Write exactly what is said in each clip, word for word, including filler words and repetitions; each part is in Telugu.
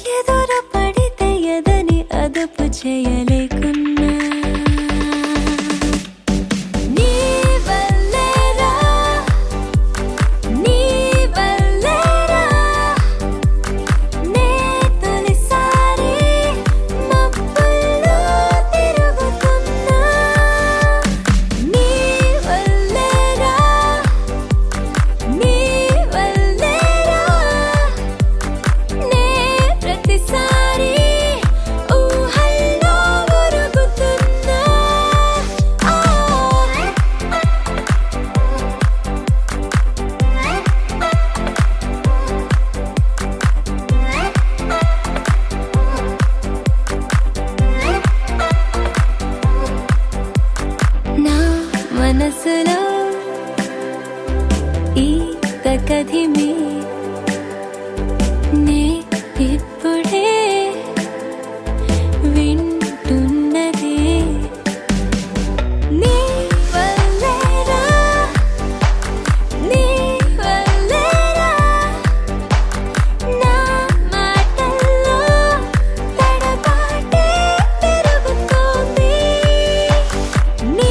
ఎదురు పడితే ఎదని అదుపు చేయలేకున్నా మనసులో ఈ తకధిమి నే ఇప్పుడే వింటున్నది నీ వల్లేరా నీ వల్లేరా నా మాటల్లో తడబాటే పెరుగుతోంది నీ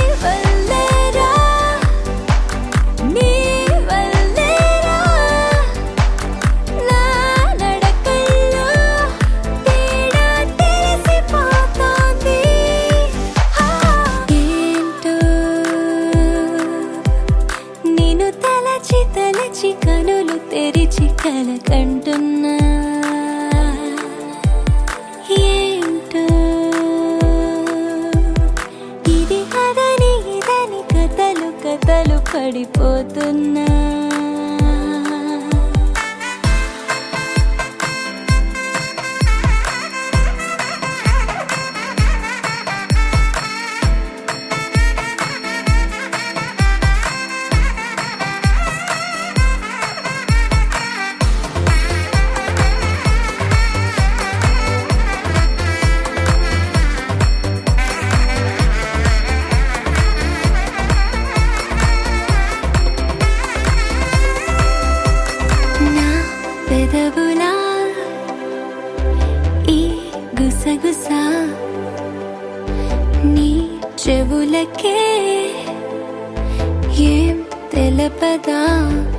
తలచి తలచి కనులు తెరిచి కల కంటున్నా ఏంటో ఇది అదని ఇదని కథలు కథలు పడిపోతున్నా పెదవులా ఈ గుసగుసా నీ చెవులకే ఏం తెలపదా